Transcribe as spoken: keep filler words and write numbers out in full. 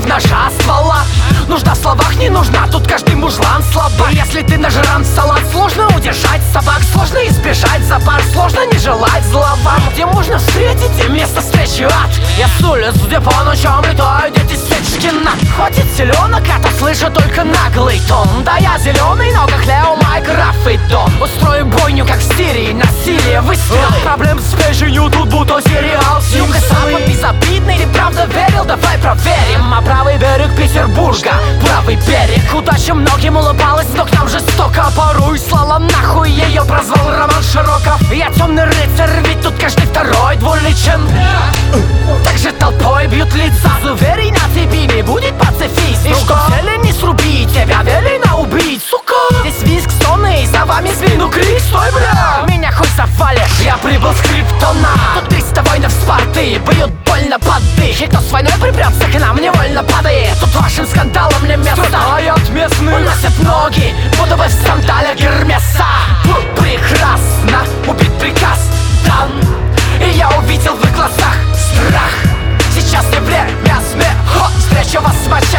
ножа ствола. Нужна в словах, не нужна, тут каждый мужлан слабак. И если ты нажран в салат, сложно удержать собак, сложно избежать запар, сложно не желать зла вам. Где можно встретить и место встречи ад? Я с улиц, где по ночам летают дети Стечкина. Хватит селенок, а то слышу только наглый тон. Да я зеленый, но как Лео, Майкрафт и Дон. Устрою бойню, как в Сирии, насилие, выстрел. Проблем с печенью тут будто сериал. Юга самый безобидный, или правда верил? Давай проверим. А правый берег Петербурга, правый берег. Удача многим улыбалась, но к нам жестоко порой слала нахуй, ее прозвал Роман Широков. Я темный рыцарь, ведь тут каждый второй двуличен. Также толпой бьют лица. Уверен, на тебе не будет пацифист. И что цели не срубить, тебя велено убить, сука. Здесь визг, стоны, и за вами спину крик. Стой, бля, меня хоть завалишь, я прибыл с Криптона. Тут триста воинов Спарты, бьют больно под дых. И кто с войной припрется к нам, невольно падает. Тут вашим скандалом не место. Страдают местные, уносят ноги, будто бы в сандалях Гермеса. Прекрасно, убит приказ дан. И я увидел в их глазах страх. Сейчас не время смеха, встреча вас с мочой.